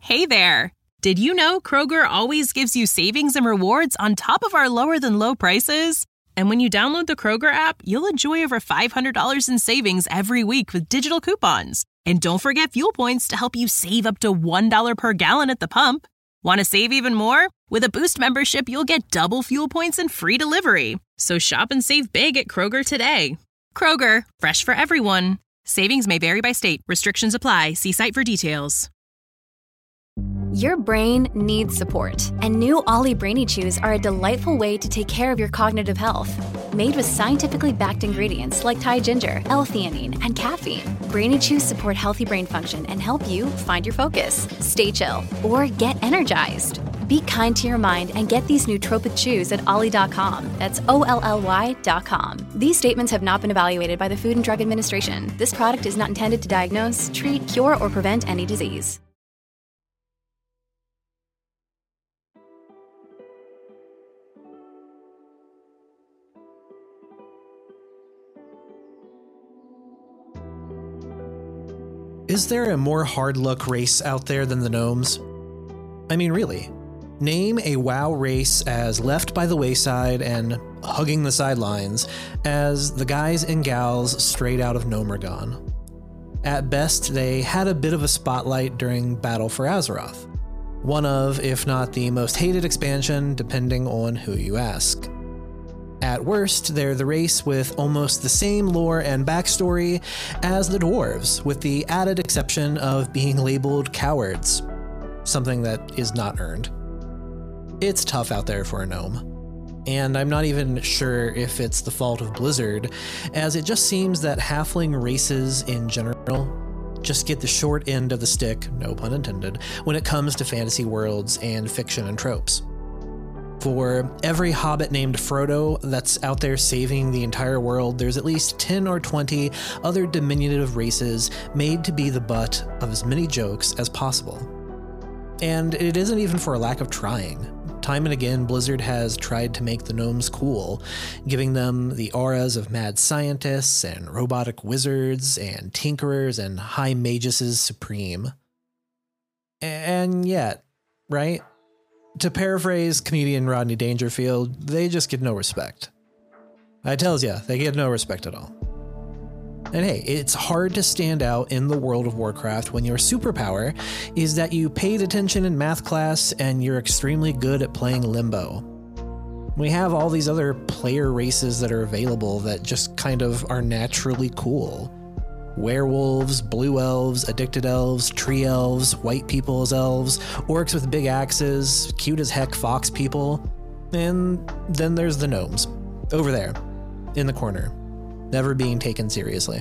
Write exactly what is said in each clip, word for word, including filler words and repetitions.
Hey there! Did you know Kroger always gives you savings and rewards on top of our lower-than-low prices? And when you download the Kroger app, you'll enjoy over five hundred dollars in savings every week with digital coupons. And don't forget fuel points to help you save up to one dollar per gallon at the pump. Want to save even more? With a Boost membership, you'll get double fuel points and free delivery. So shop and save big at Kroger today. Kroger, fresh for everyone. Savings may vary by state. Restrictions apply. See site for details. Your brain needs support, and new Ollie Brainy Chews are a delightful way to take care of your cognitive health. Made with scientifically backed ingredients like Thai ginger, L-theanine, and caffeine, Brainy Chews support healthy brain function and help you find your focus, stay chill, or get energized. Be kind to your mind and get these nootropic chews at ollie dot com. That's O L L Y dot com. These statements have not been evaluated by the Food and Drug Administration. This product is not intended to diagnose, treat, cure, or prevent any disease. Is there a more hard-luck race out there than the gnomes? I mean, really. Name a WoW race as left by the wayside and hugging the sidelines as the guys and gals straight out of Gnomeregan. At best, they had a bit of a spotlight during Battle for Azeroth. One of, if not the most hated expansion, depending on who you ask. At worst, they're the race with almost the same lore and backstory as the dwarves, with the added exception of being labeled cowards, something that is not earned. It's tough out there for a gnome, and I'm not even sure if it's the fault of Blizzard, as it just seems that halfling races in general just get the short end of the stick, no pun intended, when it comes to fantasy worlds and fiction and tropes. For every hobbit named Frodo that's out there saving the entire world, there's at least ten or twenty other diminutive races made to be the butt of as many jokes as possible. And it isn't even for a lack of trying. Time and again, Blizzard has tried to make the gnomes cool, giving them the auras of mad scientists and robotic wizards and tinkerers and high magesses supreme. And yet, right? To paraphrase comedian Rodney Dangerfield, they just get no respect. I tells ya, they get no respect at all. And hey, it's hard to stand out in the world of Warcraft when your superpower is that you paid attention in math class and you're extremely good at playing Limbo. We have all these other player races that are available that just kind of are naturally cool. Werewolves, blue elves, addicted elves, tree elves, white people as elves, orcs with big axes, cute as heck fox people, and then there's the gnomes, over there, in the corner, never being taken seriously.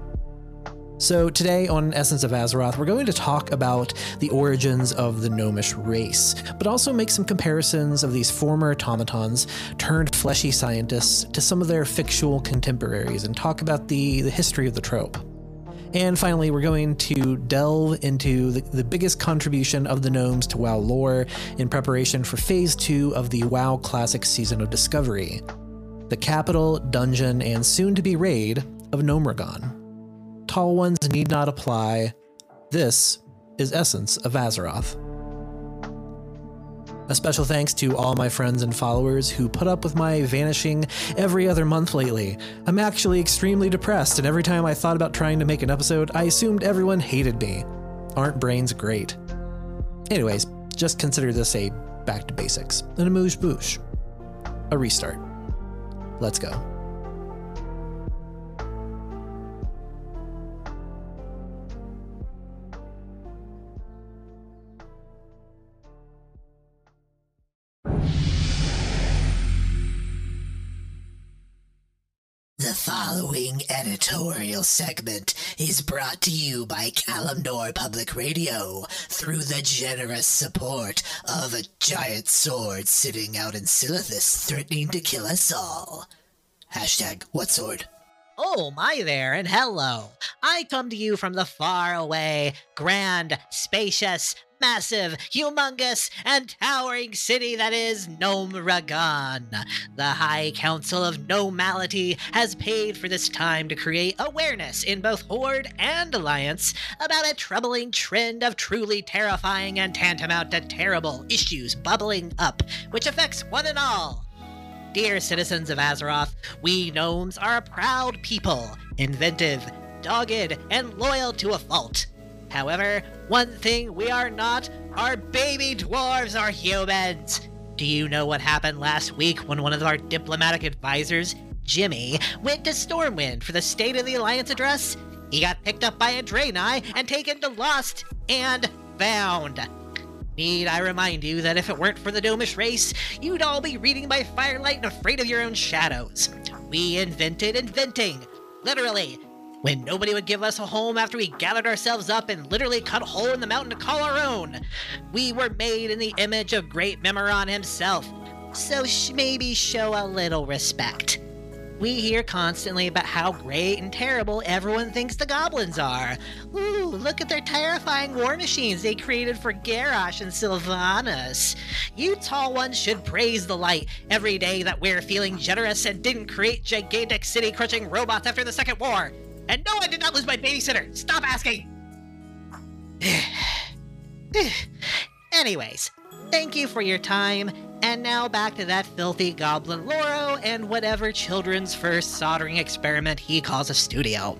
So today on Essence of Azeroth, we're going to talk about the origins of the gnomish race, but also make some comparisons of these former automatons turned fleshy scientists to some of their fictional contemporaries and talk about the, the history of the trope. And finally, we're going to delve into the, the biggest contribution of the gnomes to WoW lore in preparation for Phase two of the WoW Classic Season of Discovery, the capital, dungeon, and soon-to-be raid of Gnomeregan. Tall ones need not apply. This is Essence of Azeroth. A special thanks to all my friends and followers who put up with my vanishing every other month lately. I'm actually extremely depressed, and every time I thought about trying to make an episode, I assumed everyone hated me. Aren't brains great? Anyways, just consider this a back to basics, an amuse-bouche, a restart. Let's go. The following editorial segment is brought to you by Kalimdor Public Radio through the generous support of a giant sword sitting out in Silithus threatening to kill us all. Hashtag what sword? Oh, my there, and hello. I come to you from the far-away, grand, spacious, massive, humongous, and towering city that is Gnomragon. The High Council of Gnomality has paid for this time to create awareness in both Horde and Alliance about a troubling trend of truly terrifying and tantamount to terrible issues bubbling up, which affects one and all. Dear citizens of Azeroth, we gnomes are a proud people, inventive, dogged, and loyal to a fault. However, one thing we are not are baby dwarves or humans. Do you know what happened last week when one of our diplomatic advisors, Jimmy, went to Stormwind for the State of the Alliance address? He got picked up by a Draenei and taken to Lost and found. Need I remind you that if it weren't for the Gnomish race, you'd all be reading by firelight and afraid of your own shadows. We invented inventing, literally, when nobody would give us a home after we gathered ourselves up and literally cut a hole in the mountain to call our own. We were made in the image of great Memoron himself, so sh- maybe show a little respect. We hear constantly about how great and terrible everyone thinks the goblins are. Ooh, look at their terrifying war machines they created for Garrosh and Sylvanas. You tall ones should praise the light every day that we're feeling generous and didn't create gigantic city-crushing robots after the Second War. And no, I did not lose my babysitter. Stop asking. Anyways, thank you for your time, and now back to that filthy goblin Loro and whatever children's first soldering experiment he calls a studio.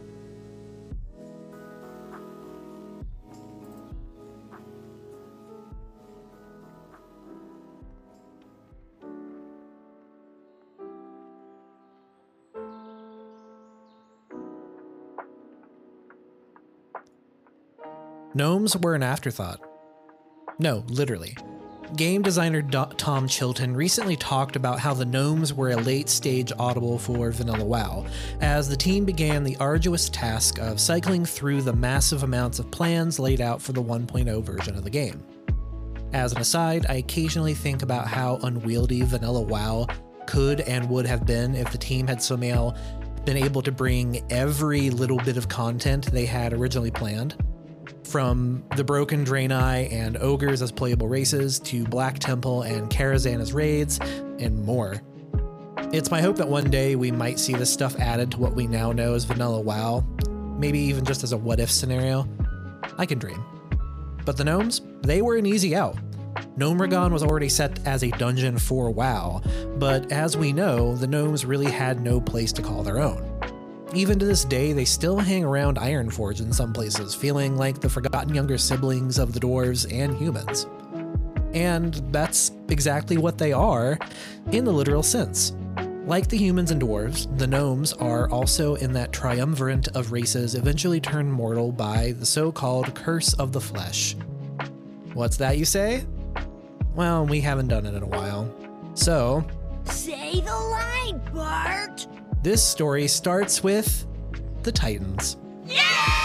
Gnomes were an afterthought. No, literally. Game designer Do- Tom Chilton recently talked about how the gnomes were a late-stage audible for Vanilla WoW, as the team began the arduous task of cycling through the massive amounts of plans laid out for the one point oh version of the game. As an aside, I occasionally think about how unwieldy Vanilla WoW could and would have been if the team had somehow been able to bring every little bit of content they had originally planned. From the Broken Draenei and Ogres as playable races, to Black Temple and Karazhan as raids, and more. It's my hope that one day we might see this stuff added to what we now know as Vanilla WoW, maybe even just as a what-if scenario. I can dream. But the gnomes, they were an easy out. Gnomragon was already set as a dungeon for WoW, but as we know, the gnomes really had no place to call their own. Even to this day, they still hang around Ironforge in some places, feeling like the forgotten younger siblings of the dwarves and humans. And that's exactly what they are, in the literal sense. Like the humans and dwarves, the gnomes are also in that triumvirate of races eventually turned mortal by the so-called Curse of the Flesh. What's that, you say? Well, we haven't done it in a while. So... say the line, Bart! This story starts with the Titans. Yay!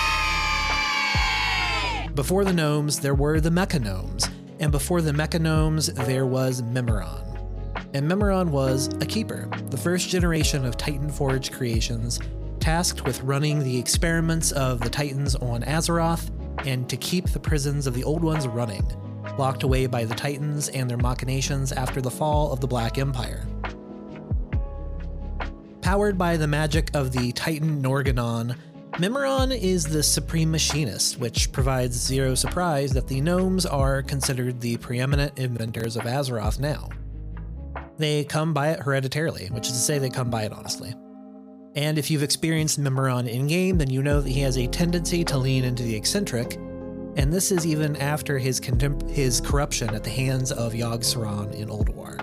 Before the gnomes, there were the Mechagnomes, and before the Mechagnomes, there was Memoron. And Memoron was a keeper, the first generation of Titanforge creations, tasked with running the experiments of the Titans on Azeroth and to keep the prisons of the Old Ones running, locked away by the Titans and their machinations after the fall of the Black Empire. Powered by the magic of the Titan Norgannon, Memoron is the supreme machinist, which provides zero surprise that the gnomes are considered the preeminent inventors of Azeroth now. They come by it hereditarily, which is to say they come by it honestly. And if you've experienced Memoron in-game, then you know that he has a tendency to lean into the eccentric, and this is even after his, contem- his corruption at the hands of Yogg-Saron in Ulduar.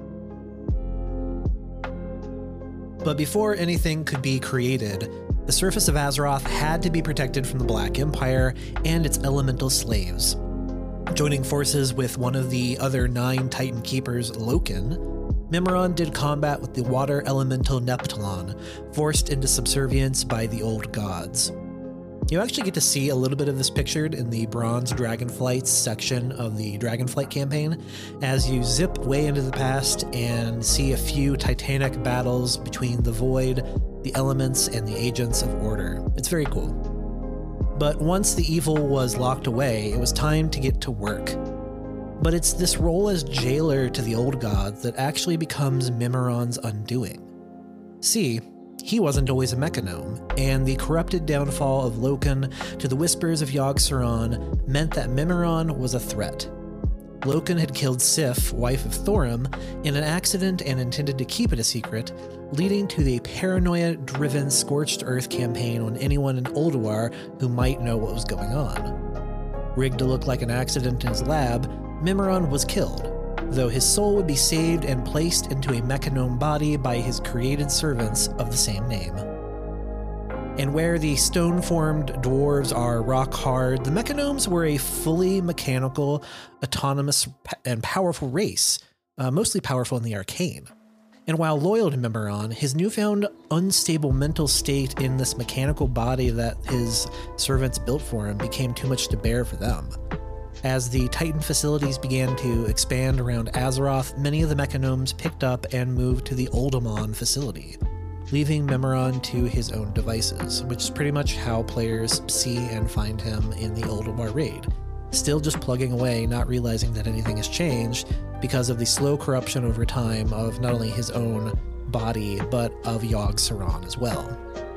But before anything could be created, the surface of Azeroth had to be protected from the Black Empire and its elemental slaves. Joining forces with one of the other nine Titan Keepers, Loken, Memoron did combat with the water elemental Neptulon, forced into subservience by the old gods. You actually get to see a little bit of this pictured in the Bronze Dragonflights section of the Dragonflight campaign, as you zip way into the past and see a few titanic battles between the Void, the elements, and the agents of order. It's very cool. But once the evil was locked away, it was time to get to work. But it's this role as jailer to the old gods that actually becomes Mimiron's undoing. See, he wasn't always a mechanome, and the corrupted downfall of Loken to the whispers of Yogg-Saron meant that Mimiron was a threat. Loken had killed Sif, wife of Thorim, in an accident and intended to keep it a secret, leading to the paranoia-driven Scorched Earth campaign on anyone in Ulduar who might know what was going on. Rigged to look like an accident in his lab, Mimiron was killed, though his soul would be saved and placed into a mechanome body by his created servants of the same name. And where the stone-formed dwarves are rock-hard, the mechanomes were a fully mechanical, autonomous, and powerful race, uh, mostly powerful in the arcane. And while loyal to Mimiron, his newfound unstable mental state in this mechanical body that his servants built for him became too much to bear for them. As the Titan facilities began to expand around Azeroth, many of the mechanomes picked up and moved to the Uldaman facility, leaving Mimiron to his own devices, which is pretty much how players see and find him in the Ulduar raid. Still just plugging away, not realizing that anything has changed because of the slow corruption over time of not only his own body, but of Yogg-Saron as well.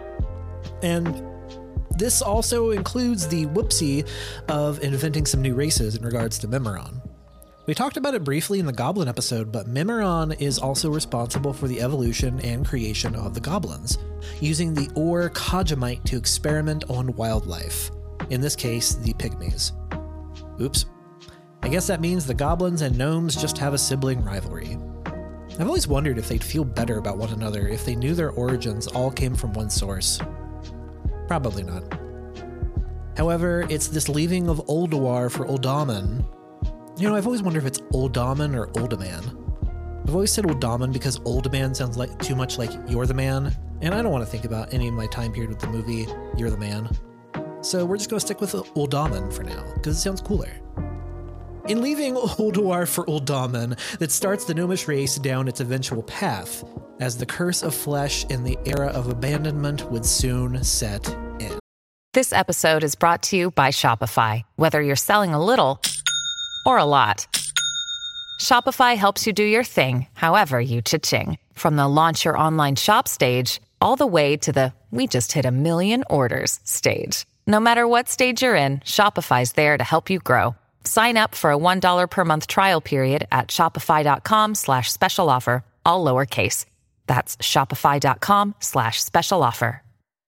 And this also includes the whoopsie of inventing some new races in regards to Mimiron. We talked about it briefly in the Goblin episode, but Mimiron is also responsible for the evolution and creation of the goblins, using the ore Khajiit to experiment on wildlife, in this case, the pygmies. Oops. I guess that means the goblins and gnomes just have a sibling rivalry. I've always wondered if they'd feel better about one another if they knew their origins all came from one source. Probably not. However, it's this leaving of Ulduar for Uldaman. You know, I've always wondered if it's Uldaman or Uldaman. I've always said Uldaman because Uldaman sounds like too much like You're the Man, and I don't want to think about any of my time period with the movie You're the Man. So we're just going to stick with Uldaman for now, because it sounds cooler. In leaving Ulduar for Uldaman, that starts the gnomish race down its eventual path, as the curse of flesh and the era of abandonment would soon set in. This episode is brought to you by Shopify. Whether you're selling a little or a lot, Shopify helps you do your thing, however you cha-ching. From the launch your online shop stage, all the way to the we just hit a million orders stage. No matter what stage you're in, Shopify's there to help you grow. Sign up for a one dollar per month trial period at shopify.com slash special offer, all lowercase. That's shopify.com slash special offer.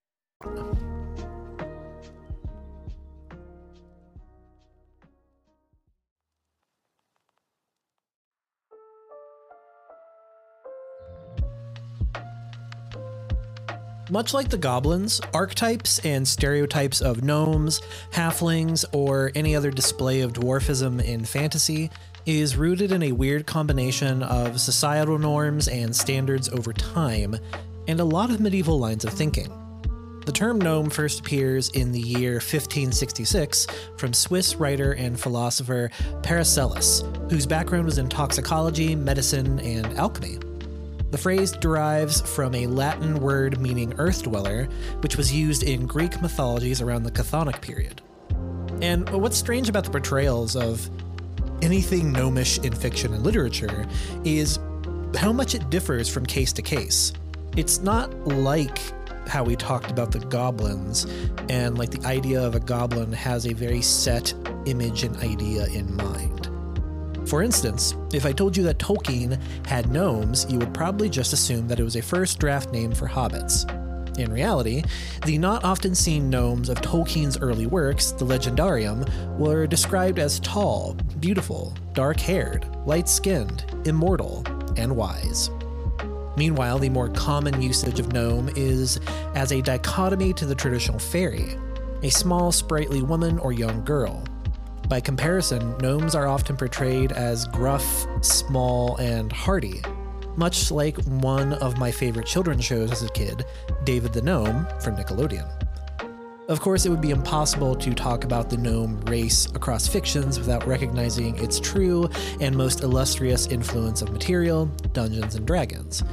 Much like the goblins, archetypes and stereotypes of gnomes, halflings, or any other display of dwarfism in fantasy is rooted in a weird combination of societal norms and standards over time, and a lot of medieval lines of thinking. The term gnome first appears in the year fifteen sixty-six from Swiss writer and philosopher Paracelsus, whose background was in toxicology, medicine, and alchemy. The phrase derives from a Latin word meaning earth dweller, which was used in Greek mythologies around the Chthonic period. And what's strange about the portrayals of anything gnomish in fiction and literature is how much it differs from case to case. It's not like how we talked about the goblins, and like the idea of a goblin has a very set image and idea in mind. For instance, if I told you that Tolkien had gnomes, you would probably just assume that it was a first draft name for hobbits. In reality, the not often seen gnomes of Tolkien's early works, the Legendarium, were described as tall, beautiful, dark-haired, light-skinned, immortal, and wise. Meanwhile, the more common usage of gnome is as a dichotomy to the traditional fairy, a small, sprightly woman or young girl. By comparison, gnomes are often portrayed as gruff, small, and hardy, much like one of my favorite children's shows as a kid, David the Gnome from Nickelodeon. Of course, it would be impossible to talk about the gnome race across fictions without recognizing its true and most illustrious influence of material, Dungeons and Dragons.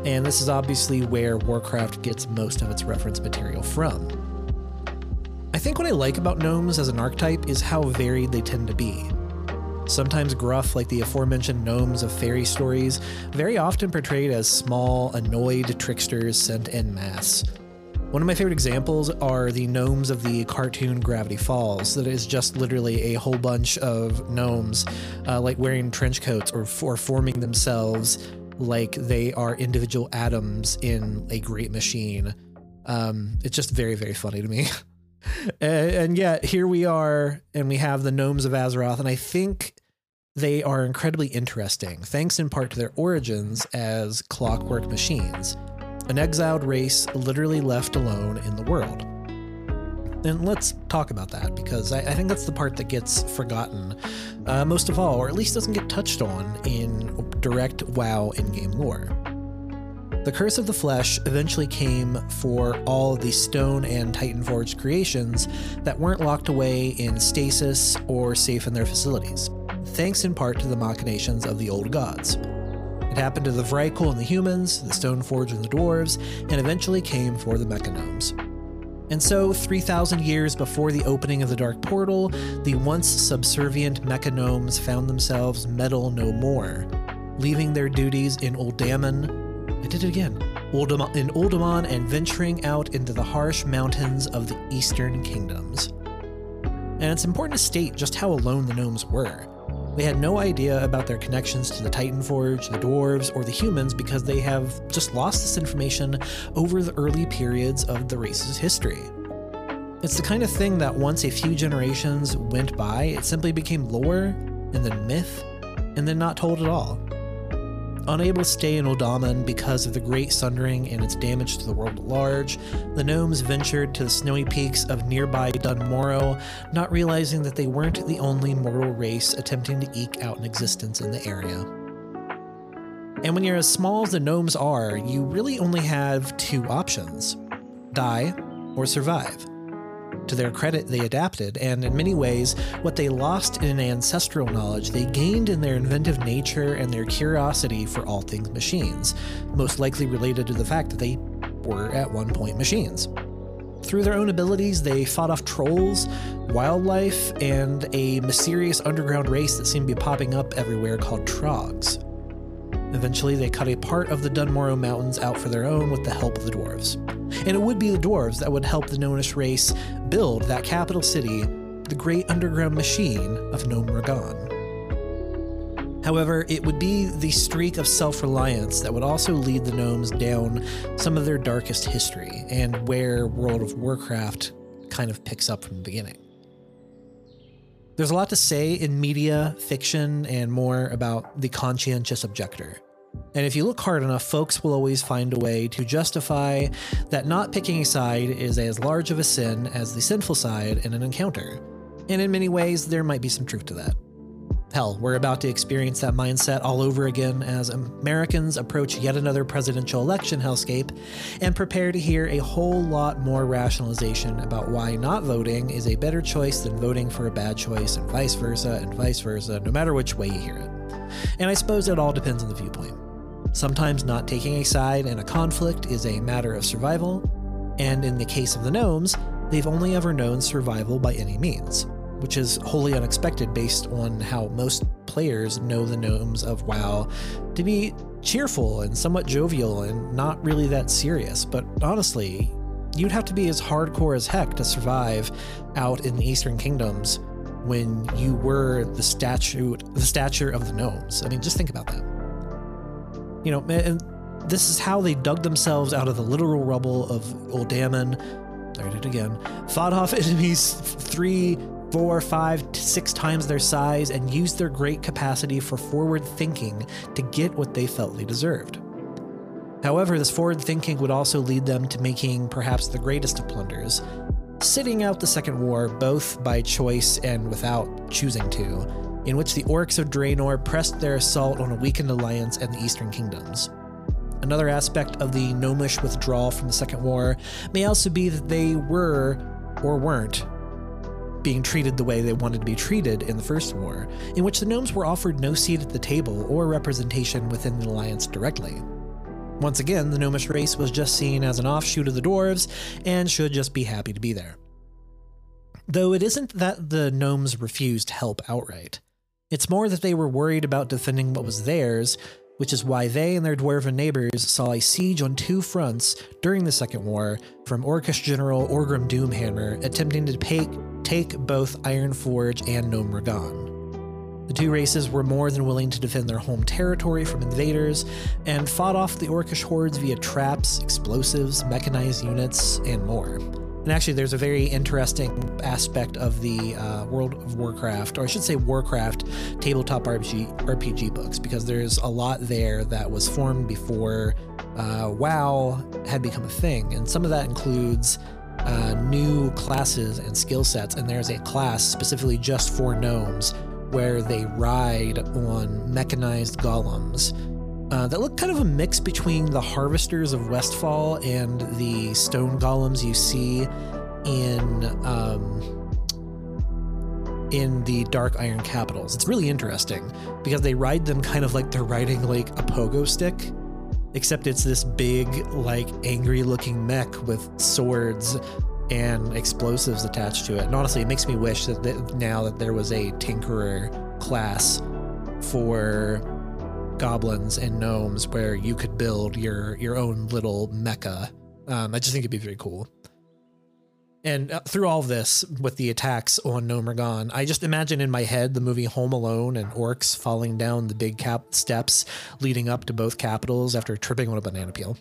and this is obviously where Warcraft gets most of its reference material from. I think what I like about gnomes as an archetype is how varied they tend to be. Sometimes gruff like the aforementioned gnomes of fairy stories, very often portrayed as small, annoyed tricksters sent en masse. One of my favorite examples are the gnomes of the cartoon Gravity Falls, that is just literally a whole bunch of gnomes uh, like wearing trench coats or, or forming themselves like they are individual atoms in a great machine. Um, it's just very, very funny to me. and, and yet here we are, and we have the gnomes of Azeroth, and I think they are incredibly interesting, thanks in part to their origins as clockwork machines. An exiled race literally left alone in the world. And let's talk about that, because I, I think that's the part that gets forgotten uh, most of all, or at least doesn't get touched on in direct WoW in-game lore. The Curse of the Flesh eventually came for all of the Stone and Titanforged creations that weren't locked away in stasis or safe in their facilities, thanks in part to the machinations of the old gods. It happened to the Vrykul and the humans, the Stoneforge and the dwarves, and eventually came for the Mechagnomes. And so, three thousand years before the opening of the Dark Portal, the once subservient Mechagnomes found themselves metal no more, leaving their duties in Uldaman, I did it again, Uldaman, in Uldaman and venturing out into the harsh mountains of the Eastern Kingdoms. And it's important to state just how alone the gnomes were. They had no idea about their connections to the Titanforge, the dwarves, or the humans because they have just lost this information over the early periods of the race's history. It's the kind of thing that once a few generations went by, it simply became lore, and then myth, and then not told at all. Unable to stay in Uldaman because of the Great Sundering and its damage to the world at large, the gnomes ventured to the snowy peaks of nearby Dun Morogh, not realizing that they weren't the only mortal race attempting to eke out an existence in the area. And when you're as small as the gnomes are, you really only have two options: die or survive. To their credit, they adapted, and in many ways, what they lost in ancestral knowledge, they gained in their inventive nature and their curiosity for all things machines, most likely related to the fact that they were at one point machines. Through their own abilities, they fought off trolls, wildlife, and a mysterious underground race that seemed to be popping up everywhere called Trogs. Eventually, they cut a part of the Dun Morogh Mountains out for their own with the help of the dwarves. And it would be the dwarves that would help the gnomish race build that capital city, the great underground machine of Gnome Ragan. However, it would be the streak of self-reliance that would also lead the gnomes down some of their darkest history, and where World of Warcraft kind of picks up from the beginning. There's a lot to say in media, fiction, and more about the conscientious objector. And if you look hard enough, folks will always find a way to justify that not picking a side is as large of a sin as the sinful side in an encounter. And in many ways, there might be some truth to that. Hell, we're about to experience that mindset all over again as Americans approach yet another presidential election hellscape and prepare to hear a whole lot more rationalization about why not voting is a better choice than voting for a bad choice, and vice versa, and vice versa, no matter which way you hear it. And I suppose it all depends on the viewpoint. Sometimes not taking a side in a conflict is a matter of survival, and in the case of the gnomes, they've only ever known survival by any means, which is wholly unexpected based on how most players know the gnomes of WoW to be cheerful and somewhat jovial and not really that serious. But honestly, you'd have to be as hardcore as heck to survive out in the Eastern Kingdoms when you were the statute, the stature of the gnomes. I mean, just think about that. You know, and this is how they dug themselves out of the literal rubble of Uldaman. I did it again. Fought off enemies three, four, five, six times their size, and used their great capacity for forward thinking to get what they felt they deserved. However, this forward thinking would also lead them to making perhaps the greatest of blunders, sitting out the Second War both by choice and without choosing to, in which the Orcs of Draenor pressed their assault on a weakened alliance and the Eastern Kingdoms. Another aspect of the gnomish withdrawal from the Second War may also be that they were, or weren't, being treated the way they wanted to be treated in the First War, in which the gnomes were offered no seat at the table or representation within the alliance directly. Once again, the gnomish race was just seen as an offshoot of the dwarves and should just be happy to be there. Though it isn't that the gnomes refused help outright. It's more that they were worried about defending what was theirs, which is why they and their dwarven neighbors saw a siege on two fronts during the Second War from Orcish General Orgrim Doomhammer attempting to take, take both Ironforge and Gnome Ragan. The two races were more than willing to defend their home territory from invaders and fought off the Orcish hordes via traps, explosives, mechanized units, and more. And actually, there's a very interesting aspect of the uh, World of Warcraft, or I should say Warcraft, tabletop R P G, R P G books, because there's a lot there that was formed before uh, WoW had become a thing. And some of that includes uh, new classes and skill sets. And there's a class specifically just for gnomes where they ride on mechanized golems. Uh, that look kind of a mix between the Harvesters of Westfall and the stone golems you see in um, in the Dark Iron Capitals. It's really interesting because they ride them kind of like they're riding like a pogo stick, except it's this big, like angry-looking mech with swords and explosives attached to it. And honestly, it makes me wish that th- now that there was a Tinkerer class for goblins and gnomes where you could build your your own little mecha. Um, I just think it'd be very cool. And uh, through all this, with the attacks on Gnome Ragan, I just imagine in my head the movie Home Alone and orcs falling down the big cap steps leading up to both capitals after tripping on a banana peel.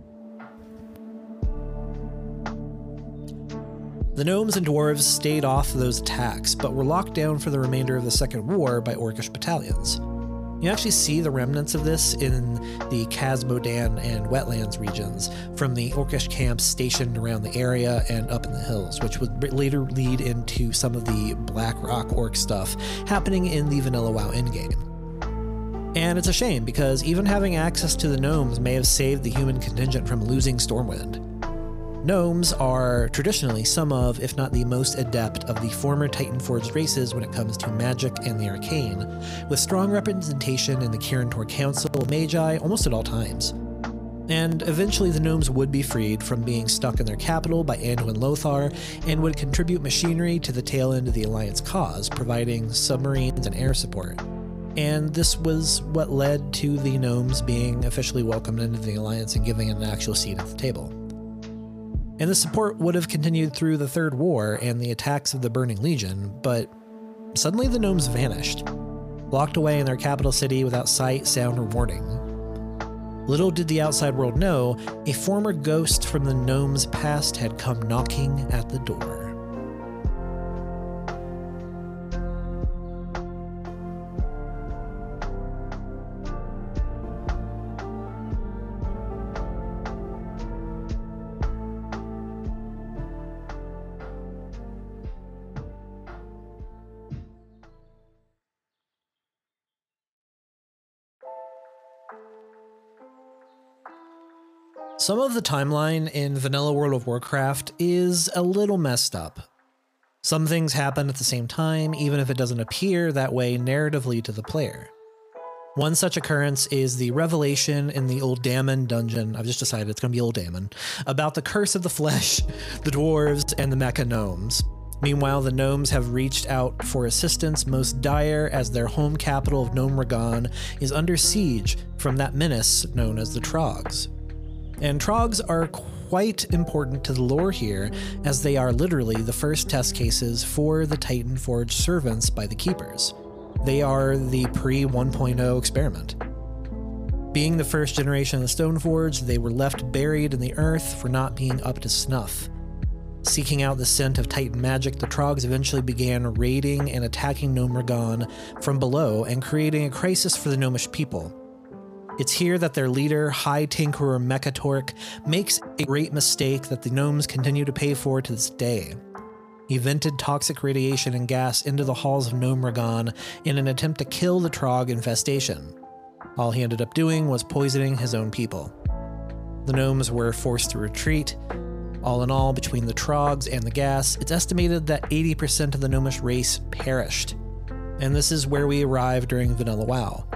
The gnomes and dwarves stayed off those attacks, but were locked down for the remainder of the Second War by Orcish battalions. You actually see the remnants of this in the Khaz-Modan and Wetlands regions from the Orcish camps stationed around the area and up in the hills, which would later lead into some of the Black Rock orc stuff happening in the Vanilla WoW endgame. And it's a shame, because even having access to the gnomes may have saved the human contingent from losing Stormwind. Gnomes are traditionally some of, if not the most adept of the former Titanforged races when it comes to magic and the arcane, with strong representation in the Kirin Tor Council of Magi almost at all times. And eventually the gnomes would be freed from being stuck in their capital by Anduin Lothar and would contribute machinery to the tail end of the Alliance cause, providing submarines and air support. And this was what led to the gnomes being officially welcomed into the Alliance and giving an actual seat at the table. And the support would have continued through the Third War and the attacks of the Burning Legion, but suddenly the gnomes vanished, locked away in their capital city without sight, sound, or warning. Little did the outside world know, a former ghost from the gnomes' past had come knocking at the door. Some of the timeline in Vanilla World of Warcraft is a little messed up. Some things happen at the same time, even if it doesn't appear that way narratively to the player. One such occurrence is the revelation in the Uldaman dungeon, I've just decided it's going to be Uldaman, about the curse of the flesh, the dwarves, and the mecha gnomes. Meanwhile, the gnomes have reached out for assistance most dire as their home capital of Gnome Ragan is under siege from that menace known as the Trogs. And Trogs are quite important to the lore here, as they are literally the first test cases for the Titanforged servants by the Keepers. They are the pre one point oh experiment. Being the first generation of the Stoneforged, they were left buried in the earth for not being up to snuff. Seeking out the scent of Titan magic, the Trogs eventually began raiding and attacking Gnome Ragan from below and creating a crisis for the gnomish people. It's here that their leader, High Tinkerer Mechatork, makes a great mistake that the gnomes continue to pay for to this day. He vented toxic radiation and gas into the halls of Gnome Ragan in an attempt to kill the Trog infestation. All he ended up doing was poisoning his own people. The gnomes were forced to retreat. All in all, between the Trogs and the gas, it's estimated that eighty percent of the gnomish race perished. And this is where we arrive during Vanilla WoW.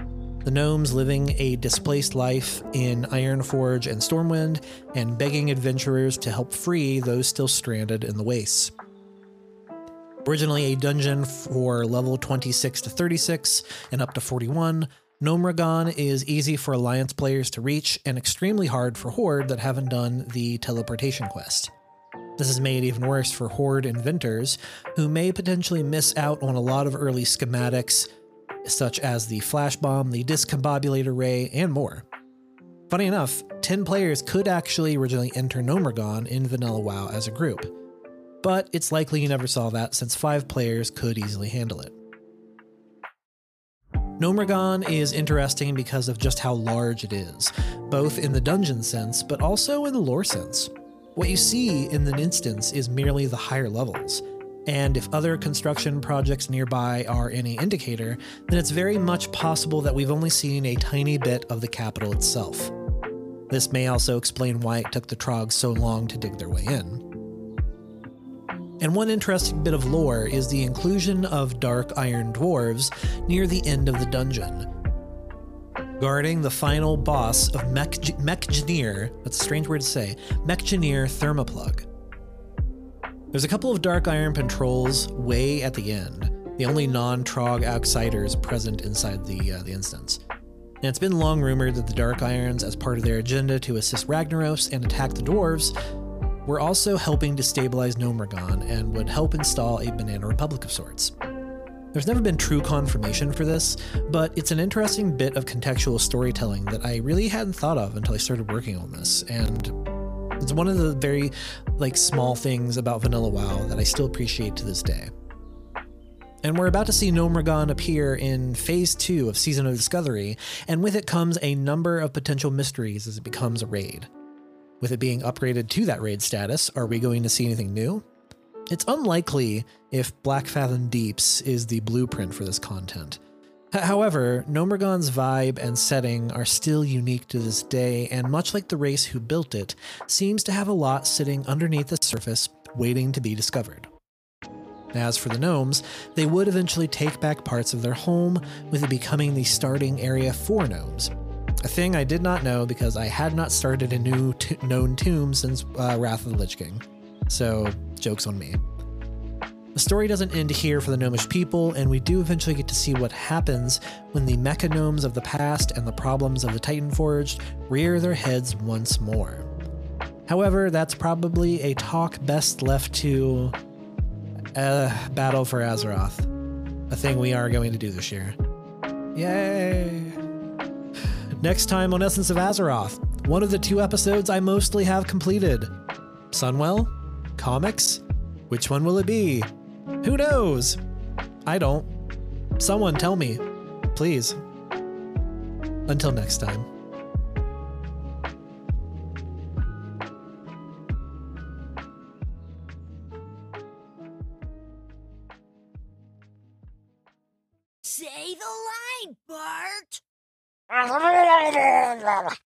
the gnomes living a displaced life in Ironforge and Stormwind, and begging adventurers to help free those still stranded in the wastes. Originally a dungeon for level twenty-six to thirty-six and up to forty-one, Gnomeregan is easy for Alliance players to reach and extremely hard for Horde that haven't done the teleportation quest. This is made even worse for Horde inventors, who may potentially miss out on a lot of early schematics, such as the flash bomb, the discombobulator ray, and more. Funny enough, ten players could actually originally enter Gnomeregan in Vanilla WoW as a group, but it's likely you never saw that since five players could easily handle it. Gnomeregan is interesting because of just how large it is, both in the dungeon sense, but also in the lore sense. What you see in an instance is merely the higher levels, and if other construction projects nearby are any indicator, then it's very much possible that we've only seen a tiny bit of the capital itself. This may also explain why it took the Trogs so long to dig their way in. And one interesting bit of lore is the inclusion of dark iron dwarves near the end of the dungeon, guarding the final boss of Mech- Mechgineer, that's a strange word to say, Mechgineer Thermoplug. There's a couple of dark iron patrols way at the end, the only non-Trog outsiders present inside the, uh, the instance. And it's been long rumored that the Dark Irons, as part of their agenda to assist Ragnaros and attack the dwarves, were also helping to stabilize Gnomeregan and would help install a Banana Republic of sorts. There's never been true confirmation for this, but it's an interesting bit of contextual storytelling that I really hadn't thought of until I started working on this, and it's one of the very like small things about Vanilla WoW that I still appreciate to this day. And we're about to see Gnomeregan appear in Phase two of Season of Discovery, and with it comes a number of potential mysteries as it becomes a raid. With it being upgraded to that raid status, are we going to see anything new? It's unlikely if Blackfathom Deeps is the blueprint for this content. H- however, Gnomeregan's vibe and setting are still unique to this day, and much like the race who built it, seems to have a lot sitting underneath the surface, waiting to be discovered. As for the gnomes, they would eventually take back parts of their home, with it becoming the starting area for gnomes. A thing I did not know because I had not started a new t- known tomb since uh, Wrath of the Lich King. So, joke's on me. The story doesn't end here for the gnomish people, and we do eventually get to see what happens when the mecha gnomes of the past and the problems of the Titanforged rear their heads once more. However, that's probably a talk best left to uh, Battle for Azeroth, a thing we are going to do this year. Yay! Next time on Essence of Azeroth, one of the two episodes I mostly have completed. Sunwell? Comics? Which one will it be? Who knows? I don't. Someone tell me, please. Until next time. Say the line, Bart!